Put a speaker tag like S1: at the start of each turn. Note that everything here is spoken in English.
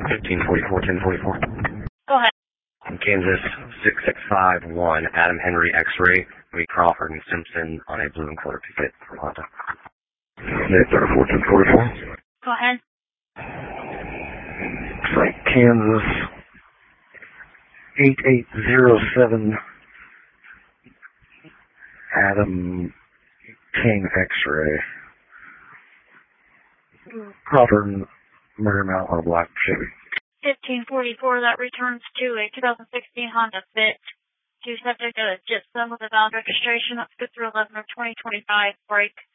S1: 1544, 1044.
S2: Go ahead.
S1: Kansas 6651, Adam Henry X-ray, Lee Crawford and Simpson on a blue and quarter ticket for Honda.
S3: 834, 1044.
S2: Go ahead.
S3: Looks like Kansas 8807, Adam King X-ray. Crawford and Murder Mount on a black Chevy.
S2: 1544, that returns to a 2016 Honda Fit. To subject a Jitsim with a valid registration. That's good through 11 of 2025. Break.